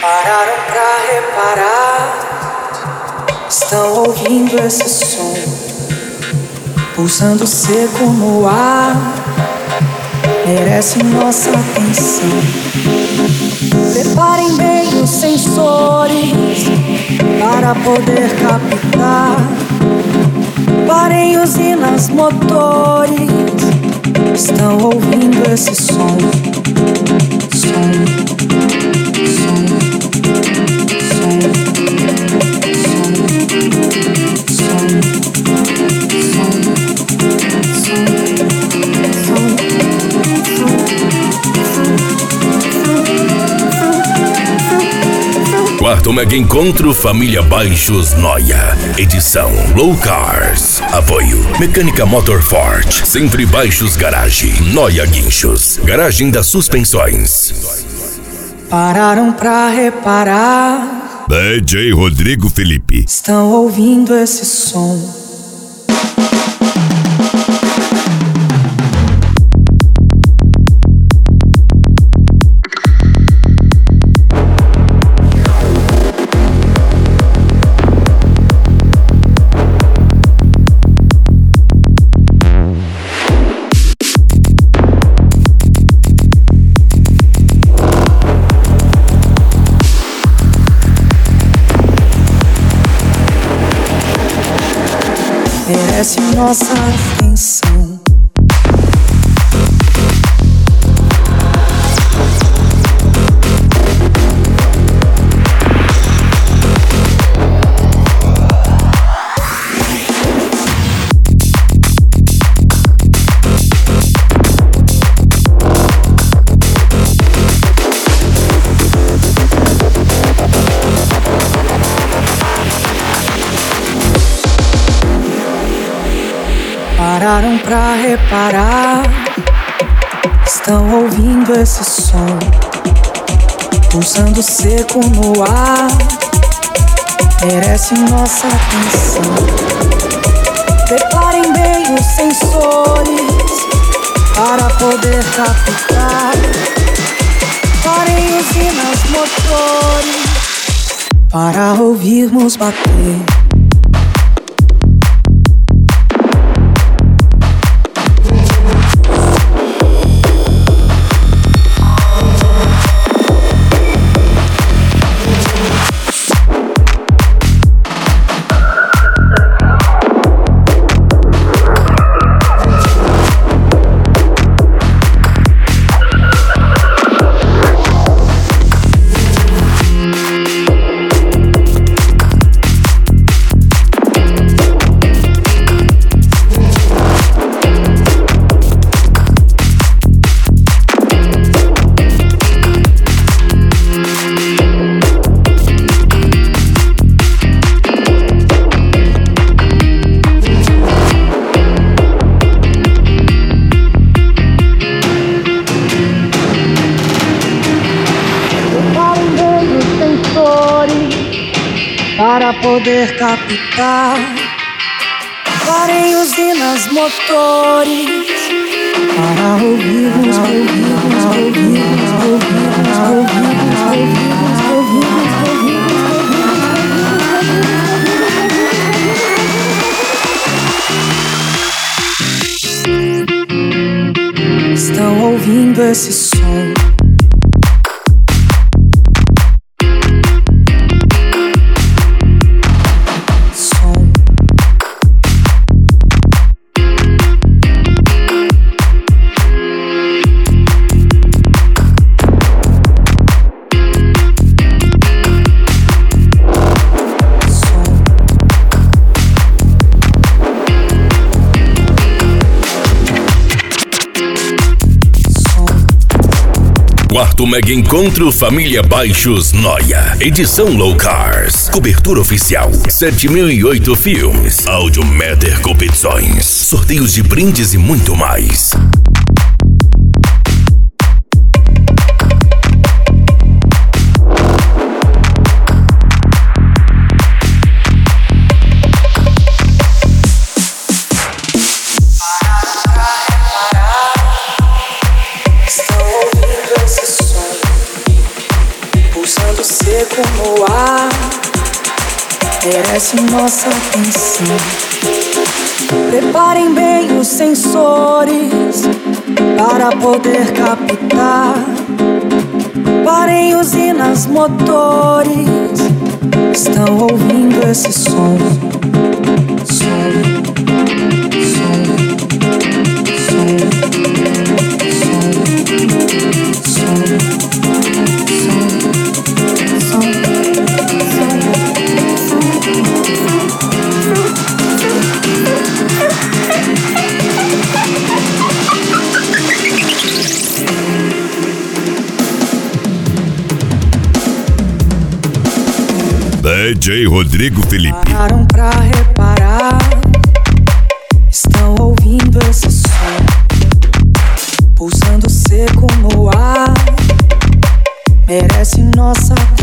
Pararam pra reparar, estão ouvindo esse som, pulsando seco no ar, merece nossa atenção. Preparem bem os sensores para poder captar. Parem usinas, motores, estão ouvindo esse som, som, som, som, som, Quarto Mega Encontro Família Baixos Noia. Edição Low Cars. Apoio Mecânica Motor Forte. Sempre Baixos Garage. Noia Guinchos. Garagem das Suspensões. Pararam pra reparar, DJ Rodrigo Felipe. estão ouvindo esse som. Merece nossa atenção. Pararam pra reparar, estão ouvindo esse som, pulsando seco no ar, merece nossa atenção. Preparem bem os sensores para poder captar. Parem usinas, motores para ouvirmos bater. Para poder captar, parem usinas, motores para ouvirmos, ouvirmos, ouvirmos, ouvirmos, ouvirmos, ouvirmos, ouvirmos. Estão ouvindo esse som. Quarto Mega Encontro Família Baixos Noia. Edição Low Cars. Cobertura oficial 7008 Filmes. Áudio Matter Competições. Sorteios de brindes e muito mais. Estão ouvindo esse som, pulsando seco no ar, merece nossa atenção. Preparem bem os sensores para poder captar. Parem usinas, motores, estão ouvindo esse som. DJ Rodrigo Felipe. Pararam pra reparar, estão ouvindo esse som, pulsando seco no ar, merece nossa